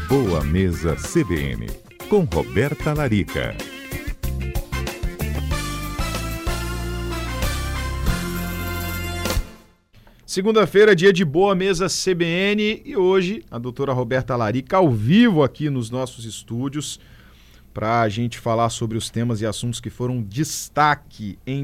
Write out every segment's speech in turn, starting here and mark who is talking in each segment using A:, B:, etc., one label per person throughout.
A: Boa Mesa CBN, com Roberta Larica.
B: Segunda-feira, dia de Boa Mesa CBN, e hoje a doutora Roberta Larica ao vivo aqui nos nossos estúdios para a gente falar sobre os temas e assuntos que foram destaque em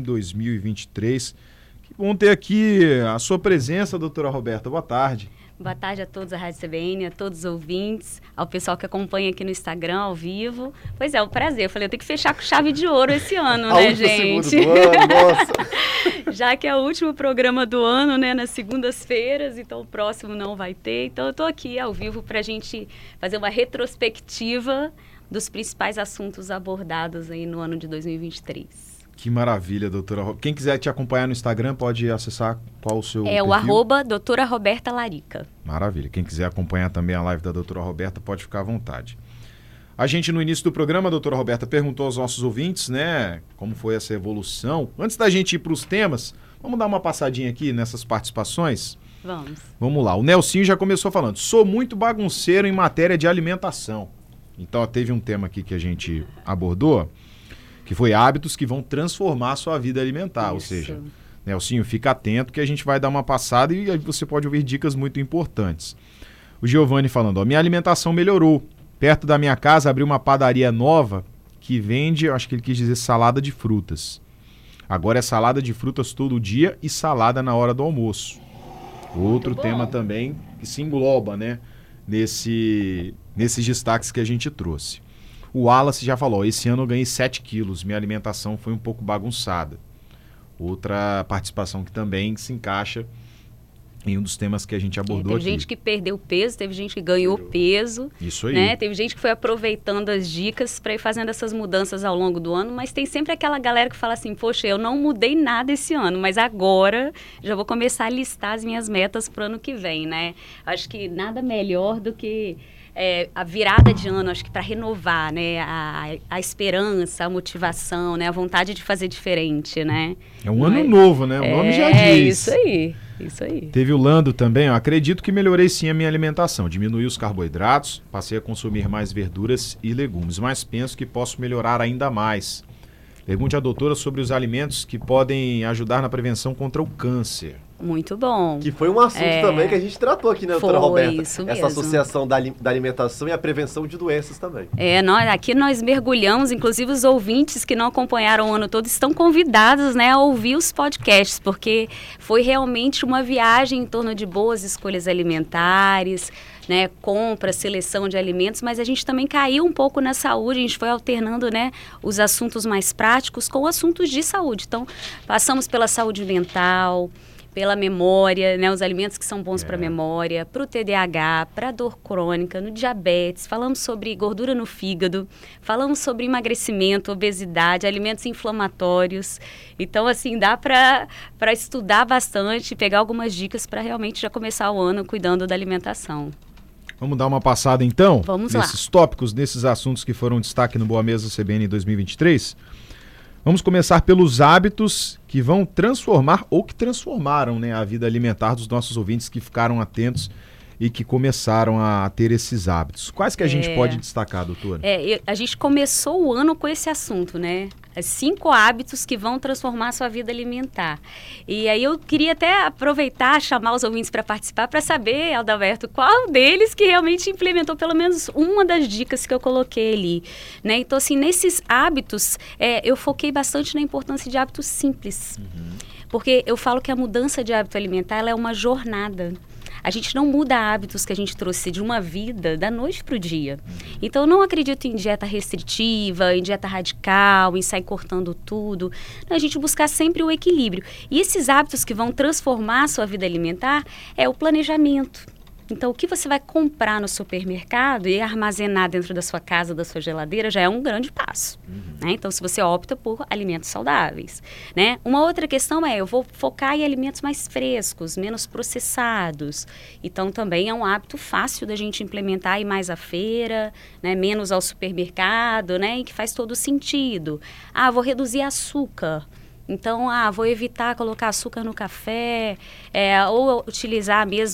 B: 2023. Que bom ter aqui a sua presença, doutora Roberta. Boa tarde.
C: Boa tarde a todos da Rádio CBN, a todos os ouvintes, ao pessoal que acompanha aqui no Instagram, ao vivo. Pois é, um prazer. Eu falei, eu tenho que fechar com chave de ouro esse ano, né, gente?
D: Segundo do ano, nossa!
C: Já que é o último programa do ano, né, nas segundas-feiras, então o próximo não vai ter. Então eu estou aqui ao vivo para a gente fazer uma retrospectiva dos principais assuntos abordados aí no ano de 2023.
B: Que maravilha, doutora. Quem quiser te acompanhar no Instagram pode acessar qual o seu
C: perfil? O doutora Roberta Larica.
B: Maravilha. Quem quiser acompanhar também a live da doutora Roberta pode ficar à vontade. A gente, no início do programa, a doutora Roberta perguntou aos nossos ouvintes, né, como foi essa evolução. Antes da gente ir para os temas, vamos dar uma passadinha aqui nessas participações? Vamos lá. O Nelsinho já começou falando. Sou muito bagunceiro em matéria de alimentação. Então, teve um tema aqui que a gente abordou, que foi hábitos que vão transformar a sua vida alimentar. Isso. Ou seja, Nelsinho, fica atento que a gente vai dar uma passada e aí você pode ouvir dicas muito importantes. O Giovanni falando, ó, minha alimentação melhorou. Perto da minha casa abriu uma padaria nova que vende, acho que ele quis dizer salada de frutas. Agora é salada de frutas todo dia e salada na hora do almoço. Outro tema também que se engloba, né, nesses destaques que a gente trouxe. O Wallace já falou, esse ano eu ganhei 7 quilos, minha alimentação foi um pouco bagunçada. Outra participação que também se encaixa em um dos temas que a gente abordou aqui.
C: Teve gente que perdeu peso, teve gente que ganhou peso.
B: Isso aí.
C: Né? Teve gente que foi aproveitando as dicas para ir fazendo essas mudanças ao longo do ano, mas tem sempre aquela galera que fala assim, poxa, eu não mudei nada esse ano, mas agora já vou começar a listar as minhas metas para o ano que vem, né? Acho que nada melhor do que a virada de ano, acho que para renovar, né, a esperança, a motivação, né, a vontade de fazer diferente, né?
B: É um ano novo, né? O nome já diz.
C: É isso aí, isso aí.
B: Teve o Lando também, ó, acredito que melhorei sim a minha alimentação, diminui os carboidratos, passei a consumir mais verduras e legumes, mas penso que posso melhorar ainda mais. Pergunte à doutora sobre os alimentos que podem ajudar na prevenção contra o câncer.
C: Muito bom.
D: Que foi um assunto também que a gente tratou aqui, né, doutora Roberta?
C: Isso mesmo.
D: Essa associação da alimentação e a prevenção de doenças também.
C: Aqui nós mergulhamos, inclusive os ouvintes que não acompanharam o ano todo estão convidados, né, a ouvir os podcasts, porque foi realmente uma viagem em torno de boas escolhas alimentares, né, compra, seleção de alimentos, mas a gente também caiu um pouco na saúde, a gente foi alternando, né, os assuntos mais práticos com assuntos de saúde. Então, passamos pela saúde mental, pela memória, né, os alimentos que são bons para a memória, para o TDAH, para a dor crônica, no diabetes, falamos sobre gordura no fígado, falamos sobre emagrecimento, obesidade, alimentos inflamatórios. Então, assim, dá para estudar bastante, pegar algumas dicas para realmente já começar o ano cuidando da alimentação.
B: Vamos dar uma passada, então?
C: Vamos lá.
B: Nesses tópicos, nesses assuntos que foram destaque no Boa Mesa CBN 2023. Vamos começar pelos hábitos que vão transformar ou que transformaram, né, a vida alimentar dos nossos ouvintes que ficaram atentos e que começaram a ter esses hábitos. Quais que a gente pode destacar, doutora?
C: A gente começou o ano com esse assunto, né? 5 hábitos que vão transformar a sua vida alimentar. E aí eu queria até aproveitar, chamar os ouvintes para participar, para saber, Adalberto, qual deles que realmente implementou pelo menos uma das dicas que eu coloquei ali, né? Então, assim, nesses hábitos, eu foquei bastante na importância de hábitos simples. Porque eu falo que a mudança de hábito alimentar, ela é uma jornada. A gente não muda hábitos que a gente trouxe de uma vida da noite para o dia. Então, eu não acredito em dieta restritiva, em dieta radical, em sair cortando tudo. Não, a gente buscar sempre o equilíbrio. E esses hábitos que vão transformar a sua vida alimentar é o planejamento. Então, o que você vai comprar no supermercado e armazenar dentro da sua casa, da sua geladeira, já é um grande passo. Né? Então, se você opta por alimentos saudáveis. Né? Uma outra questão eu vou focar em alimentos mais frescos, menos processados. Então, também é um hábito fácil da gente implementar, ir mais à feira, né? Menos ao supermercado, né? E que faz todo sentido. Vou reduzir açúcar. Então, vou evitar colocar açúcar no café, ou utilizar mesmo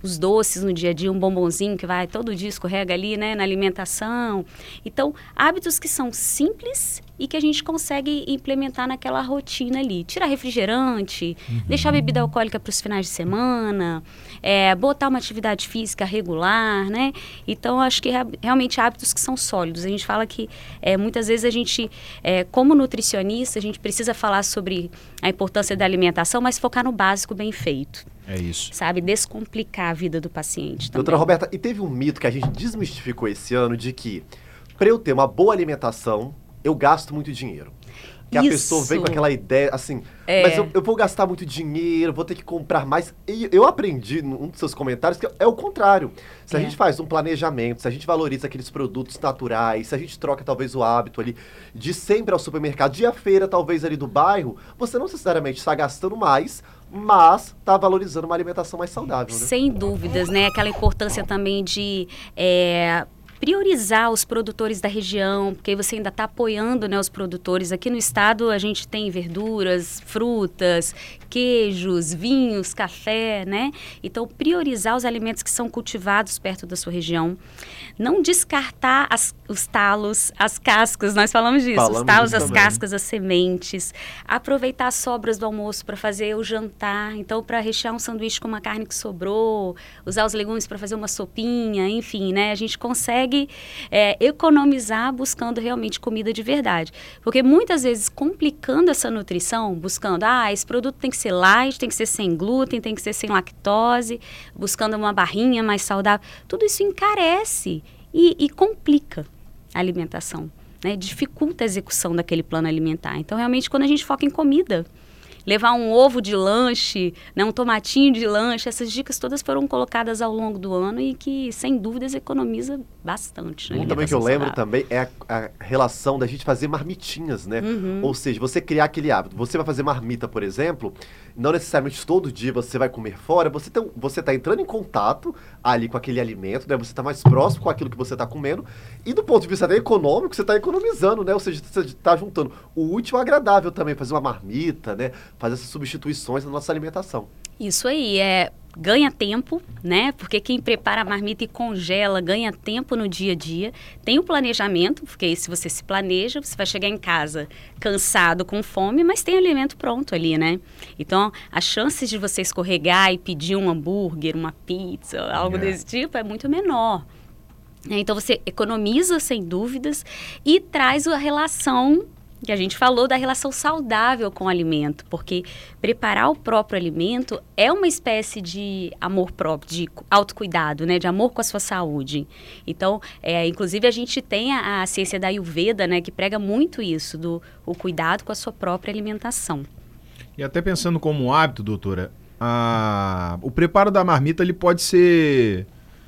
C: os doces no dia a dia, um bombonzinho que vai todo dia escorrega ali, né, na alimentação. Então, hábitos que são simples e que a gente consegue implementar naquela rotina ali. Tirar refrigerante, deixar a bebida alcoólica para os finais de semana, botar uma atividade física regular, né? Então, acho que realmente hábitos que são sólidos. A gente fala que muitas vezes a gente, como nutricionista, a gente precisa falar sobre a importância da alimentação, mas focar no básico bem feito.
B: É isso.
C: Sabe? Descomplicar a vida do paciente também.
D: Doutora Roberta, e teve um mito que a gente desmistificou esse ano de que, para eu ter uma boa alimentação, eu gasto muito dinheiro. Que a pessoa vem com aquela ideia, assim, mas eu vou gastar muito dinheiro, vou ter que comprar mais. E eu aprendi num dos seus comentários que é o contrário. Se a gente faz um planejamento, se a gente valoriza aqueles produtos naturais, se a gente troca talvez o hábito ali de sempre ao supermercado, de ir à feira talvez ali do bairro, você não necessariamente está gastando mais, mas está valorizando uma alimentação mais saudável, né?
C: Sem dúvidas, né? Aquela importância também de priorizar os produtores da região, porque você ainda está apoiando, né, os produtores. Aqui no estado a gente tem verduras, frutas, queijos, vinhos, café, né? Então, priorizar os alimentos que são cultivados perto da sua região. Não descartar os talos, as cascas, nós falamos disso. Os talos, as cascas, as sementes. Aproveitar as sobras do almoço para fazer o jantar. Então, para rechear um sanduíche com uma carne que sobrou, usar os legumes para fazer uma sopinha, enfim, né? A gente consegue economizar buscando realmente comida de verdade. Porque muitas vezes, complicando essa nutrição, buscando, esse produto tem que ser light, tem que ser sem glúten, tem que ser sem lactose, buscando uma barrinha mais saudável, tudo isso encarece e complica a alimentação, né? Dificulta a execução daquele plano alimentar. Então, realmente, quando a gente foca em comida, levar um ovo de lanche, né, um tomatinho de lanche, essas dicas todas foram colocadas ao longo do ano e que, sem dúvidas, economiza bastante.
D: Um também que eu lembro também é a relação da gente fazer marmitinhas, né? Ou seja, você criar aquele hábito. Você vai fazer marmita, por exemplo, não necessariamente todo dia você vai comer fora, você está entrando em contato ali com aquele alimento, né? Você está mais próximo com aquilo que você está comendo e do ponto de vista até econômico, você está economizando, né? Ou seja, você está juntando o útil ao agradável também, fazer uma marmita, né? Fazer essas substituições na nossa alimentação.
C: Isso aí, ganha tempo, né? Porque quem prepara a marmita e congela ganha tempo no dia a dia. Tem o planejamento, porque aí se você se planeja, você vai chegar em casa cansado, com fome, mas tem alimento pronto ali, né? Então, as chances de você escorregar e pedir um hambúrguer, uma pizza, algo desse tipo, é muito menor. Então, você economiza, sem dúvidas, e traz a relação que a gente falou da relação saudável com o alimento, porque preparar o próprio alimento é uma espécie de amor próprio, de autocuidado, né? De amor com a sua saúde. Então, inclusive a gente tem a ciência da Ayurveda, né? Que prega muito isso, o cuidado com a sua própria alimentação.
B: E até pensando como hábito, doutora, o preparo da marmita ele pode ser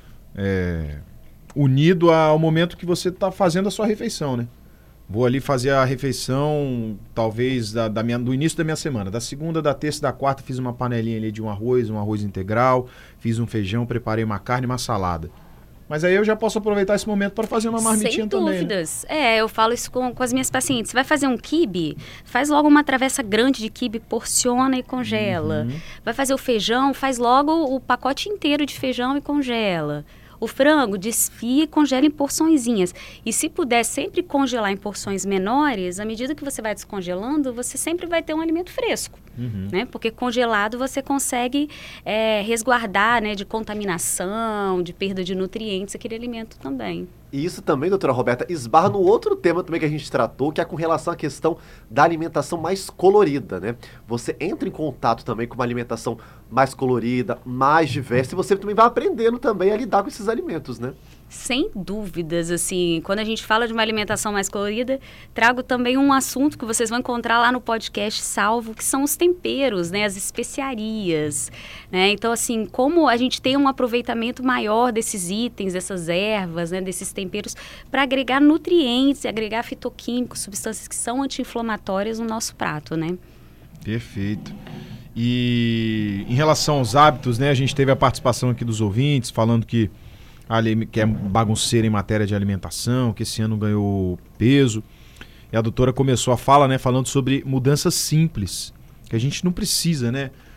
B: unido ao momento que você está fazendo a sua refeição, né? Vou ali fazer a refeição, talvez, do início da minha semana. Da segunda, da terça e da quarta, fiz uma panelinha ali de um arroz integral, fiz um feijão, preparei uma carne e uma salada. Mas aí eu já posso aproveitar esse momento para fazer uma marmitinha também. Sem
C: dúvidas. Né? Eu falo isso com as minhas pacientes. Você vai fazer um quibe? Faz logo uma travessa grande de quibe, porciona e congela. Vai fazer o feijão? Faz logo o pacote inteiro de feijão e congela. O frango desfia e congela em porçõezinhas. E se puder sempre congelar em porções menores, à medida que você vai descongelando, você sempre vai ter um alimento fresco. Né? Porque congelado você consegue resguardar, né, de contaminação, de perda de nutrientes, aquele alimento também.
D: E isso também, doutora Roberta, esbarra no outro tema também que a gente tratou, que é com relação à questão da alimentação mais colorida, né? Você entra em contato também com uma alimentação mais colorida, mais diversa, e você também vai aprendendo também a lidar com esses alimentos, né?
C: Sem dúvidas, assim, quando a gente fala de uma alimentação mais colorida, trago também um assunto que vocês vão encontrar lá no podcast Salvo, que são os temperos, né, as especiarias, né? Então, assim, como a gente tem um aproveitamento maior desses itens, dessas ervas, né, desses temperos, para agregar nutrientes, agregar fitoquímicos, substâncias que são anti-inflamatórias no nosso prato, né?
B: Perfeito. E em relação aos hábitos, né, a gente teve a participação aqui dos ouvintes, falando que é bagunceira em matéria de alimentação, que esse ano ganhou peso. E a doutora começou a fala, né, falando sobre mudanças simples, que a gente não precisa, né,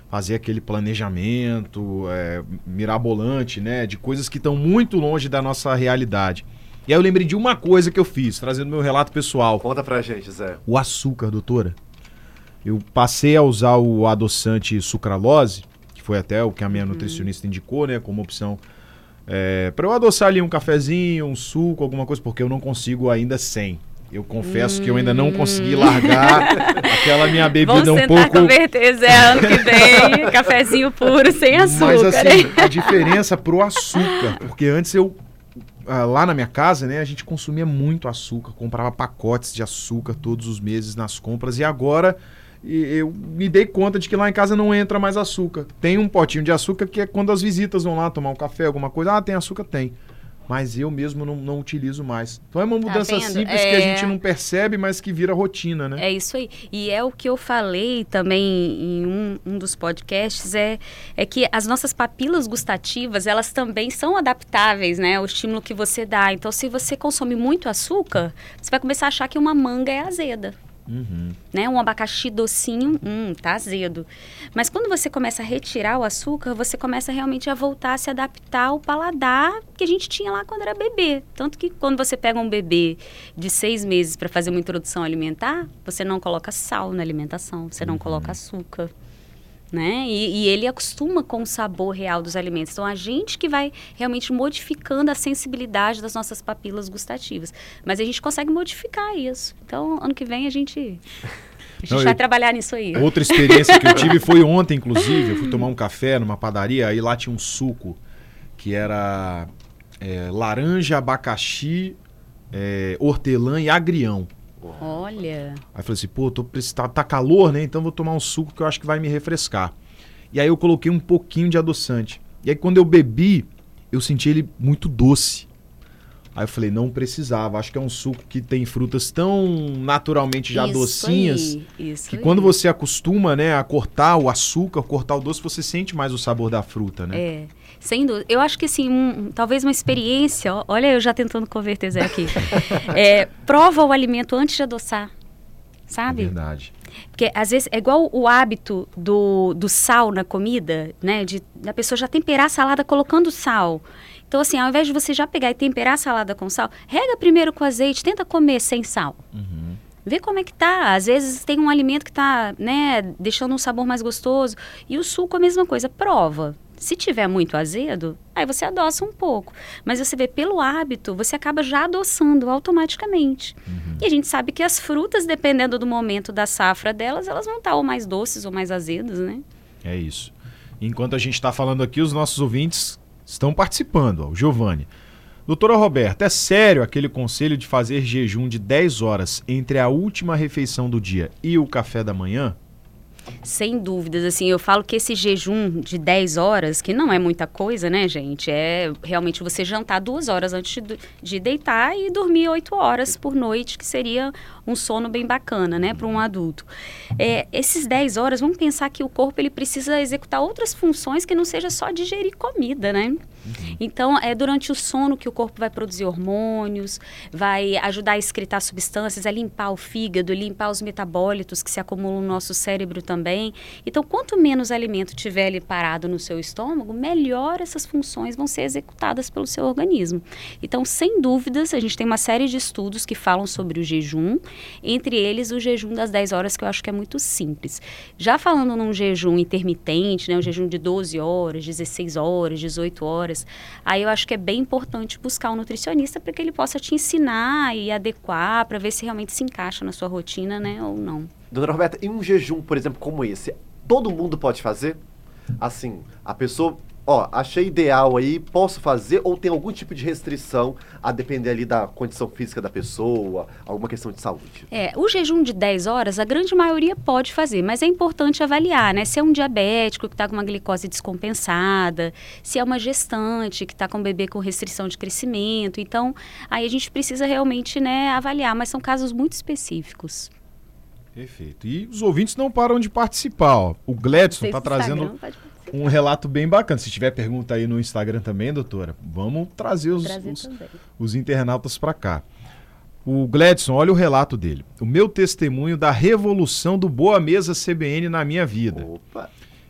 B: fazer aquele planejamento mirabolante, né? De coisas que estão muito longe da nossa realidade. E aí eu lembrei de uma coisa que eu fiz, trazendo meu relato pessoal.
D: Conta pra gente, Zé.
B: O açúcar, doutora. Eu passei a usar o adoçante sucralose, que foi até o que a minha nutricionista indicou, né? Como opção para eu adoçar ali um cafezinho, um suco, alguma coisa, porque eu não consigo ainda sem. Eu confesso que eu ainda não consegui largar aquela minha bebida um pouco...
C: Vamos tentar converter, Zé, ano que vem, cafezinho puro, sem açúcar.
B: Mas assim, a diferença pro açúcar, porque antes lá na minha casa, né, a gente consumia muito açúcar, comprava pacotes de açúcar todos os meses nas compras, e agora eu me dei conta de que lá em casa não entra mais açúcar. Tem um potinho de açúcar que é quando as visitas vão lá tomar um café, alguma coisa, tem açúcar? Tem. Mas eu mesmo não utilizo mais. Então é uma mudança simples que a gente não percebe, mas que vira rotina, né?
C: É isso aí. E é o que eu falei também em um dos podcasts, é que as nossas papilas gustativas, elas também são adaptáveis, né? O estímulo que você dá. Então, se você consome muito açúcar, você vai começar a achar que uma manga é azeda. Né? Um abacaxi docinho, tá azedo. Mas quando você começa a retirar o açúcar, você começa realmente a voltar a se adaptar ao paladar que a gente tinha lá quando era bebê. Tanto que quando você pega um bebê de 6 meses para fazer uma introdução alimentar, você não coloca sal na alimentação, você não coloca açúcar. Né? E ele acostuma com o sabor real dos alimentos. Então, a gente que vai realmente modificando a sensibilidade das nossas papilas gustativas. Mas a gente consegue modificar isso. Então, ano que vem a gente vai trabalhar nisso aí.
B: Outra experiência que eu tive foi ontem, inclusive. Eu fui tomar um café numa padaria, aí lá tinha um suco que era laranja, abacaxi, hortelã e agrião.
C: Olha.
B: Aí eu falei assim, tá calor, né? Então vou tomar um suco que eu acho que vai me refrescar. E aí eu coloquei um pouquinho de adoçante. E aí quando eu bebi, eu senti ele muito doce. Aí eu falei, não precisava. Acho que é um suco que tem frutas tão naturalmente já docinhas, que quando você acostuma, né, a cortar o açúcar, cortar o doce, você sente mais o sabor da fruta, né?
C: Sem dúvida. Eu acho que assim, talvez uma experiência, olha eu já tentando converter Zé aqui, prova o alimento antes de adoçar, sabe?
B: É verdade.
C: Porque às vezes é igual o hábito do sal na comida, né? Da pessoa já temperar a salada colocando sal. Então assim, ao invés de você já pegar e temperar a salada com sal, rega primeiro com azeite, tenta comer sem sal. Vê como é que tá. Às vezes tem um alimento que tá, né, deixando um sabor mais gostoso. E o suco a mesma coisa, prova. Se tiver muito azedo, aí você adoça um pouco. Mas você vê, pelo hábito, você acaba já adoçando automaticamente. E a gente sabe que as frutas, dependendo do momento da safra delas, elas vão estar ou mais doces ou mais azedas, né?
B: É isso. Enquanto a gente está falando aqui, os nossos ouvintes estão participando. O Giovanni. Doutora Roberta, é sério aquele conselho de fazer jejum de 10 horas entre a última refeição do dia e o café da manhã?
C: Sem dúvidas, assim, eu falo que esse jejum de 10 horas, que não é muita coisa, né, gente? É realmente você jantar 2 horas antes de deitar e dormir 8 horas por noite, que seria um sono bem bacana, né, para um adulto. Esses 10 horas, vamos pensar que o corpo ele precisa executar outras funções que não seja só digerir comida, né? Então, é durante o sono que o corpo vai produzir hormônios, vai ajudar a excretar substâncias, a limpar o fígado, limpar os metabólitos que se acumulam no nosso cérebro também. Então, quanto menos alimento tiver ali parado no seu estômago, melhor essas funções vão ser executadas pelo seu organismo. Então, sem dúvidas, a gente tem uma série de estudos que falam sobre o jejum, entre eles o jejum das 10 horas, que eu acho que é muito simples. Já falando num jejum intermitente, né, um jejum de 12 horas, 16 horas, 18 horas, aí eu acho que é bem importante buscar um nutricionista para que ele possa te ensinar e adequar, para ver se realmente se encaixa na sua rotina, né, ou não.
D: Dona Roberta, em um jejum, por exemplo, como esse, todo mundo pode fazer? Assim, a pessoa, achei ideal aí, posso fazer, ou tem algum tipo de restrição a depender ali da condição física da pessoa, alguma questão de saúde?
C: O jejum de 10 horas, a grande maioria pode fazer, mas é importante avaliar, né? Se é um diabético que está com uma glicose descompensada, se é uma gestante que está com um bebê com restrição de crescimento, então aí a gente precisa realmente, né, avaliar, mas são casos muito específicos.
B: Perfeito. E os ouvintes não param de participar, ó. O Gledson está trazendo um relato bem bacana. Se tiver pergunta aí no Instagram também, doutora, vamos trazer os internautas para cá. O Gledson, olha o relato dele. O meu testemunho da revolução do Boa Mesa CBN na minha vida.
D: Opa!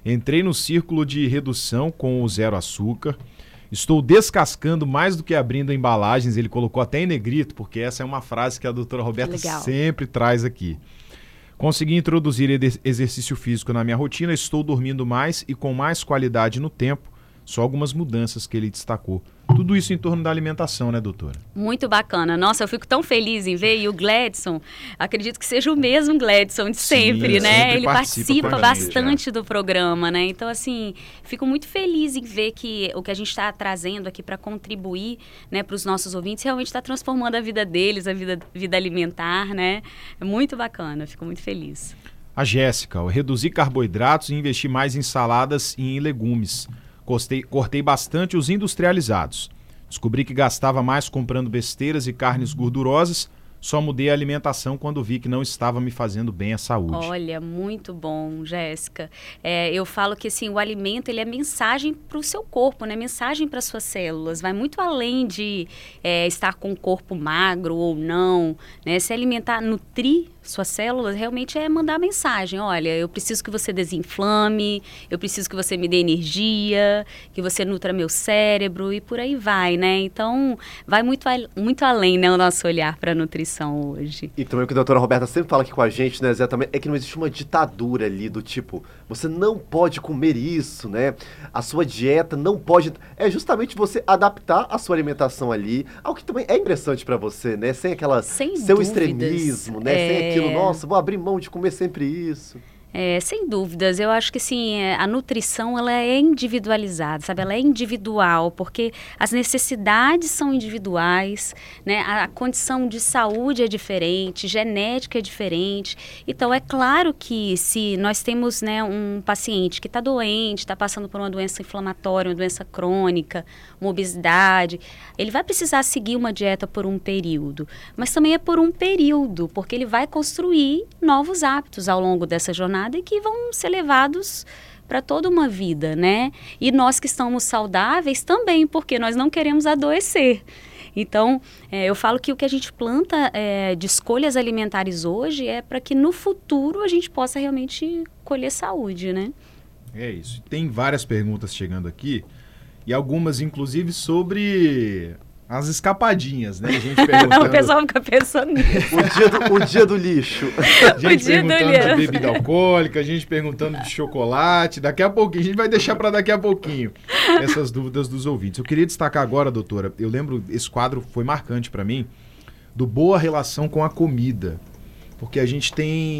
B: Entrei no círculo de redução com o zero açúcar. Estou descascando mais do que abrindo embalagens. Ele colocou até em negrito, porque essa é uma frase que a doutora Roberta sempre traz aqui. Consegui introduzir exercício físico na minha rotina. Estou dormindo mais e com mais qualidade no tempo. Só algumas mudanças que ele destacou. Tudo isso em torno da alimentação, né, doutora?
C: Muito bacana. Nossa, eu fico tão feliz em ver. E o Gladson, acredito que seja o mesmo Gladson de sempre, né?
B: Sempre
C: ele participa bastante do programa, né? Então, assim, fico muito feliz em ver que o que a gente está trazendo aqui para contribuir, né, para os nossos ouvintes realmente está transformando a vida deles, a vida alimentar, né? É muito bacana, fico muito feliz.
B: A Jéssica, eu reduzi carboidratos e investi mais em saladas e em legumes. Cortei bastante os industrializados. Descobri que gastava mais comprando besteiras e carnes gordurosas. Só mudei a alimentação quando vi que não estava me fazendo bem à saúde.
C: Olha, muito bom, Jéssica. Eu falo que assim, o alimento ele é mensagem para o seu corpo, né? Mensagem para suas células. Vai muito além de estar com o corpo magro ou não, né? Se alimentar, nutrir suas células, realmente é mandar mensagem. Olha, eu preciso que você desinflame, eu preciso que você me dê energia, que você nutra meu cérebro e por aí vai, né? Então, vai muito além, né, o nosso olhar para a nutrição hoje.
D: E também o que a doutora Roberta sempre fala aqui com a gente, né, Zé, também, é que não existe uma ditadura ali do tipo, você não pode comer isso, né? A sua dieta não pode... É justamente você adaptar a sua alimentação ali ao que também é interessante para você, né? Sem aquela...
C: Sem
D: seu
C: dúvidas.
D: Extremismo, né? Sem aquilo, nossa, vou abrir mão de comer sempre isso.
C: Sem dúvidas, eu acho que sim, a nutrição ela é individualizada, sabe? Ela é individual, porque as necessidades são individuais, né? A condição de saúde é diferente, genética é diferente. Então, é claro que se nós temos, né, um paciente que está doente, está passando por uma doença inflamatória, uma doença crônica, uma obesidade, ele vai precisar seguir uma dieta por um período, mas também é por um período, porque ele vai construir novos hábitos ao longo dessa jornada e que vão ser levados para toda uma vida, né? E nós que estamos saudáveis também, porque nós não queremos adoecer. Então, eu falo que o que a gente planta de escolhas alimentares hoje é para que no futuro a gente possa realmente colher saúde, né?
B: É isso. Tem várias perguntas chegando aqui e algumas, inclusive, sobre... as escapadinhas, né? A gente perguntando...
C: O pessoal fica pensando nisso.
D: O dia do lixo.
B: A gente perguntando de bebida alcoólica, a gente perguntando de chocolate. Daqui a pouquinho, a gente vai deixar para daqui a pouquinho essas dúvidas dos ouvintes. Eu queria destacar agora, doutora, eu lembro, esse quadro foi marcante para mim, do boa relação com a comida. Porque a gente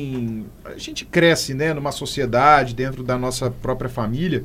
B: cresce, né, numa sociedade, dentro da nossa própria família,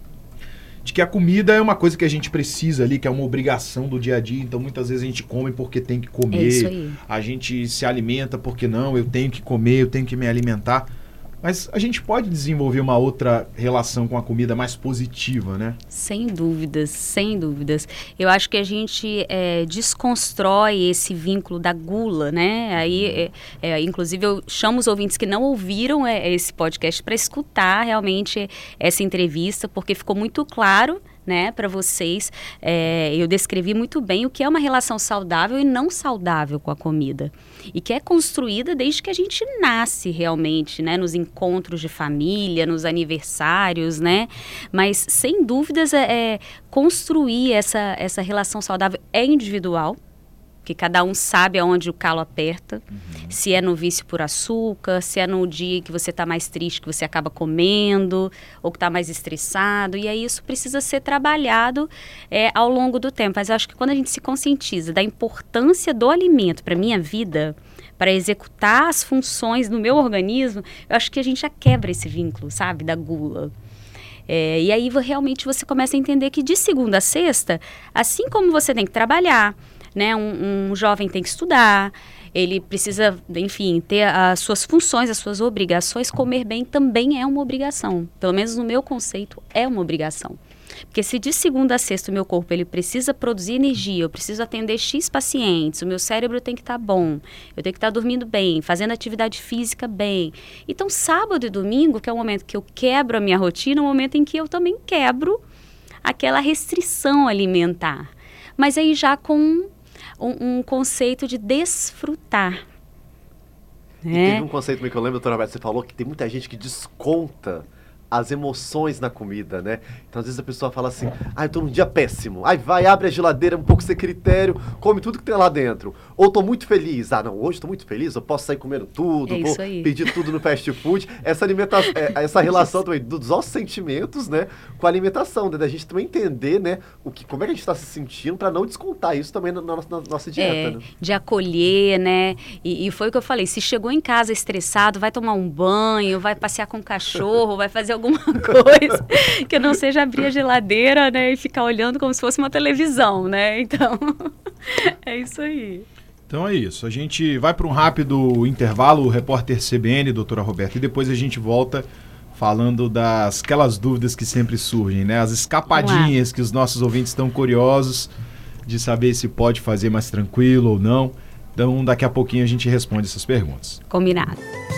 B: de que a comida é uma coisa que a gente precisa ali, que é uma obrigação do dia a dia. Então, muitas vezes a gente come porque tem que comer.
C: É isso aí.
B: A gente se alimenta porque não, eu tenho que comer, eu tenho que me alimentar. Mas a gente pode desenvolver uma outra relação com a comida mais positiva, né?
C: Sem dúvidas, sem dúvidas. Eu acho que a gente desconstrói esse vínculo da gula, né? Aí, inclusive, eu chamo os ouvintes que não ouviram esse podcast para escutar realmente essa entrevista, porque ficou muito claro, né, para vocês. Eu descrevi muito bem o que é uma relação saudável e não saudável com a comida. E que é construída desde que a gente nasce realmente, né, nos encontros de família, nos aniversários, né? Mas, sem dúvidas, construir essa relação saudável é individual, que cada um sabe aonde o calo aperta, se é no vício por açúcar, se é no dia que você está mais triste, que você acaba comendo, ou que está mais estressado, e aí isso precisa ser trabalhado ao longo do tempo. Mas eu acho que quando a gente se conscientiza da importância do alimento para a minha vida, para executar as funções do meu organismo, eu acho que a gente já quebra esse vínculo, sabe, da gula. E aí realmente você começa a entender que de segunda a sexta, assim como você tem que trabalhar, né? Um jovem tem que estudar, ele precisa, enfim, ter as suas funções, as suas obrigações. Comer bem também é uma obrigação. Pelo menos no meu conceito, é uma obrigação. Porque se de segunda a sexta o meu corpo ele precisa produzir energia, eu preciso atender X pacientes, o meu cérebro tem que estar bom, eu tenho que estar dormindo bem, fazendo atividade física bem. Então, sábado e domingo, que é o momento que eu quebro a minha rotina, é o momento em que eu também quebro aquela restrição alimentar. Mas aí já com um conceito de desfrutar.
D: E teve um conceito que eu lembro, doutora Roberta, você falou que tem muita gente que desconta as emoções na comida, né? Então, às vezes a pessoa fala assim, eu tô num dia péssimo. Aí vai, abre a geladeira um pouco sem critério, come tudo que tem lá dentro. Ou tô muito feliz. Não, hoje tô muito feliz, eu posso sair comendo tudo, vou pedir tudo no fast food. Essa alimentação, essa relação também dos nossos sentimentos, né? Com a alimentação, né? Da gente também entender, né? Como é que a gente tá se sentindo para não descontar isso também na nossa dieta, né?
C: De acolher, né? E foi o que eu falei, se chegou em casa estressado, vai tomar um banho, vai passear com o cachorro, vai fazer alguma coisa que não seja abrir a geladeira, né? E ficar olhando como se fosse uma televisão, né? Então, é isso aí.
B: Então é isso, a gente vai para um rápido intervalo, o repórter CBN, doutora Roberta, e depois a gente volta falando aquelas dúvidas que sempre surgem, né? As escapadinhas que os nossos ouvintes estão curiosos de saber se pode fazer mais tranquilo ou não. Então, daqui a pouquinho a gente responde essas perguntas.
C: Combinado.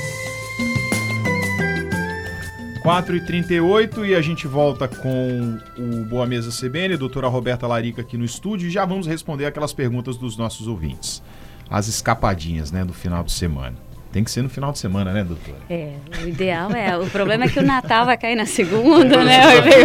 B: 4h38 e a gente volta com o Boa Mesa CBN, doutora Roberta Larica aqui no estúdio, e já vamos responder aquelas perguntas dos nossos ouvintes. As escapadinhas, né, do final de semana. Tem que ser no final de semana, né, doutora?
C: O ideal o problema é que o Natal vai cair na segunda, né?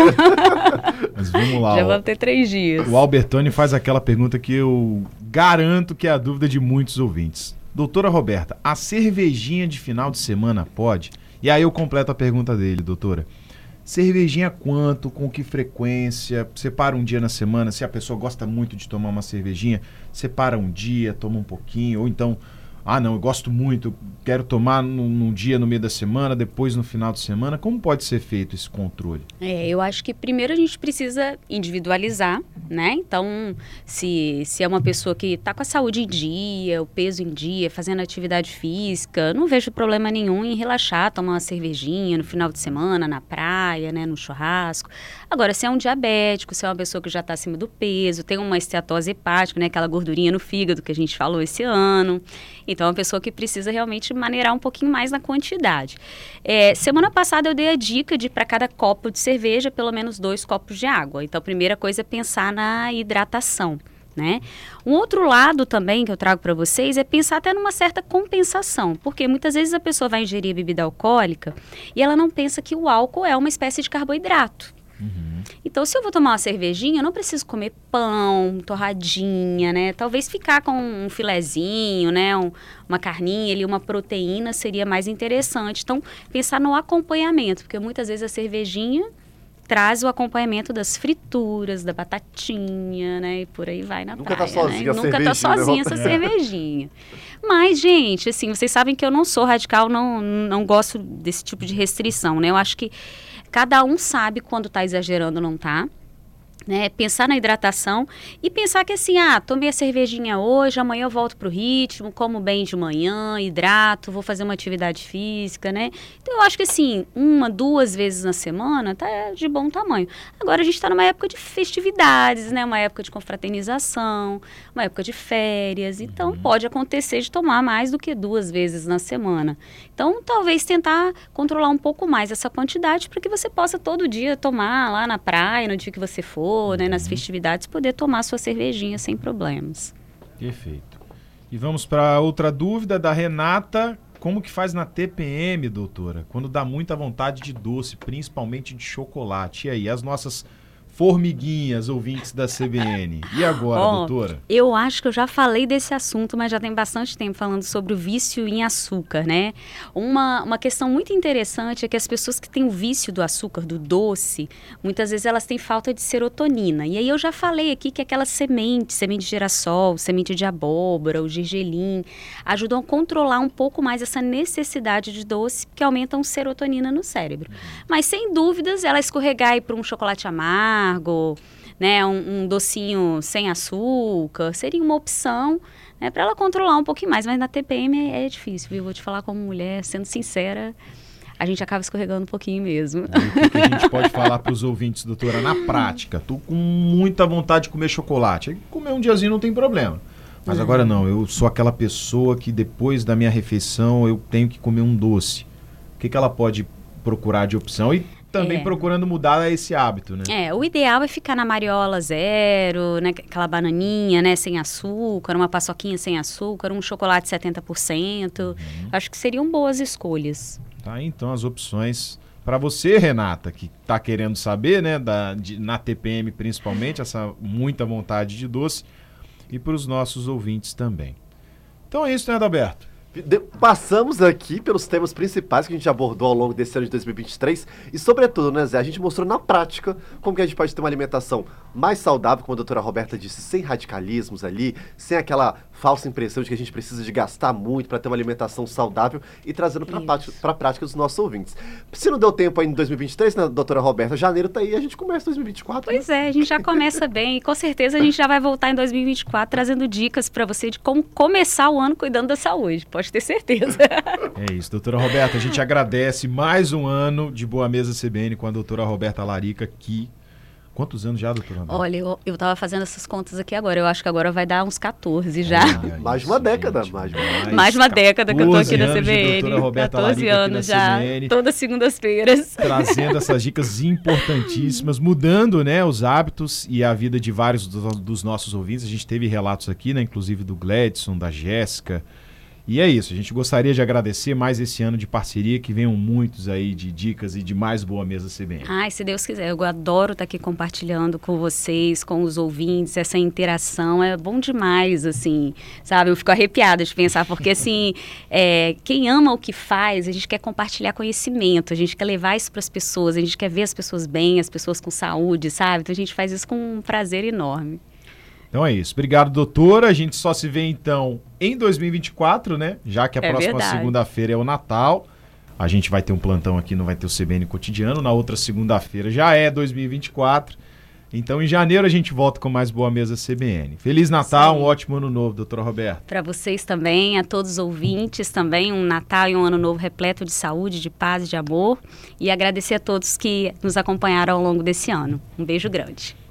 B: Mas vamos lá.
C: Já vamos ter 3 dias.
B: O Albertoni faz aquela pergunta que eu garanto que é a dúvida de muitos ouvintes. Doutora Roberta, a cervejinha de final de semana pode? E aí eu completo a pergunta dele, doutora. Cervejinha quanto, com que frequência? Separa um dia na semana, se a pessoa gosta muito de tomar uma cervejinha, separa um dia, toma um pouquinho, ou então, não, eu gosto muito, quero tomar num dia no meio da semana, depois no final de semana. Como pode ser feito esse controle?
C: Eu acho que primeiro a gente precisa individualizar, né? Então, se é uma pessoa que está com a saúde em dia, o peso em dia, fazendo atividade física, não vejo problema nenhum em relaxar, tomar uma cervejinha no final de semana, na praia, né, no churrasco. Agora, se é um diabético, se é uma pessoa que já está acima do peso, tem uma esteatose hepática, né, aquela gordurinha no fígado que a gente falou esse ano. Então, é uma pessoa que precisa realmente maneirar um pouquinho mais na quantidade. Semana passada eu dei a dica de, para cada copo de cerveja, pelo menos 2 copos de água. Então, a primeira coisa é pensar na hidratação, né? Um outro lado também que eu trago para vocês é pensar até numa certa compensação. Porque muitas vezes a pessoa vai ingerir bebida alcoólica e ela não pensa que o álcool é uma espécie de carboidrato. Então, se eu vou tomar uma cervejinha, eu não preciso comer pão, torradinha, né? Talvez ficar com um filezinho, né? Uma carninha ali, uma proteína seria mais interessante. Então, pensar no acompanhamento, porque muitas vezes a cervejinha traz o acompanhamento das frituras, da batatinha, né? E por aí vai na praia,
D: tá sozinha,
C: né? Nunca tá sozinha essa cervejinha. Mas, gente, assim, vocês sabem que eu não sou radical, não gosto desse tipo de restrição, né? Eu acho que cada um sabe quando está exagerando ou não está. Né? Pensar na hidratação e pensar que assim, tomei a cervejinha hoje, amanhã eu volto pro ritmo, como bem de manhã, hidrato, vou fazer uma atividade física, né? Então eu acho que assim, 1, 2 vezes na semana tá de bom tamanho. Agora a gente tá numa época de festividades, né? Uma época de confraternização, uma época de férias, então pode acontecer de tomar mais do que 2 vezes na semana. Então talvez tentar controlar um pouco mais essa quantidade para que você possa todo dia tomar lá na praia, no dia que você for, né, nas festividades, poder tomar sua cervejinha sem problemas.
B: Perfeito. E vamos para outra dúvida da Renata. Como que faz na TPM, doutora? Quando dá muita vontade de doce, principalmente de chocolate. E aí, as nossas formiguinhas, ouvintes da CBN. E agora, doutora?
C: Eu acho que eu já falei desse assunto, mas já tem bastante tempo falando sobre o vício em açúcar, né? Uma questão muito interessante é que as pessoas que têm o vício do açúcar, do doce, muitas vezes elas têm falta de serotonina. E aí eu já falei aqui que aquelas sementes, semente de girassol, semente de abóbora, o gergelim, ajudam a controlar um pouco mais essa necessidade de doce, que aumentam serotonina no cérebro. Mas, sem dúvidas, ela escorregar aí para um chocolate amargo, né, um docinho sem açúcar, seria uma opção, né, para ela controlar um pouquinho mais. Mas na TPM é difícil, viu? Vou te falar como mulher, sendo sincera, a gente acaba escorregando um pouquinho mesmo.
B: O que a gente pode falar para os ouvintes, doutora? Na prática, tô com muita vontade de comer chocolate. Comer um diazinho não tem problema. Mas agora não, eu sou aquela pessoa que depois da minha refeição eu tenho que comer um doce. O que ela pode procurar de opção? E também procurando mudar esse hábito, né?
C: O ideal é ficar na mariola zero, né? Aquela bananinha, né? Sem açúcar, uma paçoquinha sem açúcar, um chocolate 70%. Acho que seriam boas escolhas.
B: Tá, então as opções Para você, Renata, que está querendo saber, né, na TPM principalmente, essa muita vontade de doce, e para os nossos ouvintes também. Então é isso, né, Adalberto?
D: Passamos aqui pelos temas principais que a gente abordou ao longo desse ano de 2023 e, sobretudo, né, Zé, a gente mostrou na prática como que a gente pode ter uma alimentação mais saudável, como a doutora Roberta disse, sem radicalismos ali, sem aquela falsa impressão de que a gente precisa de gastar muito para ter uma alimentação saudável e trazendo para a prática dos nossos ouvintes. Se não deu tempo ainda em 2023, né, doutora Roberta, janeiro tá aí, a gente começa 2024.
C: Pois é, a gente já começa bem e com certeza a gente já vai voltar em 2024 trazendo dicas para você de como começar o ano cuidando da saúde, pode ter certeza.
B: É isso, doutora Roberta, a gente agradece mais um ano de Boa Mesa CBN com a doutora Roberta Larica aqui. Quantos anos já, doutora Roberta?
C: Olha, eu tava fazendo essas contas aqui agora, eu acho que agora vai dar uns 14 já.
D: Mais de uma década.
C: Mais uma década que eu tô aqui na CBN.
B: Doutora Roberta
C: 14
B: Larica
C: anos já,
B: CBN,
C: todas segundas-feiras.
B: trazendo essas dicas importantíssimas, mudando, né, os hábitos e a vida de vários dos nossos ouvintes. A gente teve relatos aqui, né, inclusive do Gledson, da Jéssica. E é isso, a gente gostaria de agradecer mais esse ano de parceria, que venham muitos aí de dicas e de mais Boa Mesa CBN.
C: Ai, se Deus quiser, eu adoro estar aqui compartilhando com vocês, com os ouvintes, essa interação é bom demais, assim, sabe? Eu fico arrepiada de pensar, porque assim, quem ama o que faz, a gente quer compartilhar conhecimento, a gente quer levar isso para as pessoas, a gente quer ver as pessoas bem, as pessoas com saúde, sabe? Então a gente faz isso com um prazer enorme.
B: Então é isso. Obrigado, doutora. A gente só se vê, então, em 2024, né? Já que a próxima segunda-feira é o Natal. A gente vai ter um plantão aqui, não vai ter o CBN cotidiano. Na outra segunda-feira já é 2024. Então, em janeiro, a gente volta com mais Boa Mesa CBN. Feliz Natal, um ótimo ano novo, doutora Roberta.
C: Para vocês também, a todos os ouvintes também, um Natal e um ano novo repleto de saúde, de paz e de amor. E agradecer a todos que nos acompanharam ao longo desse ano. Um beijo grande.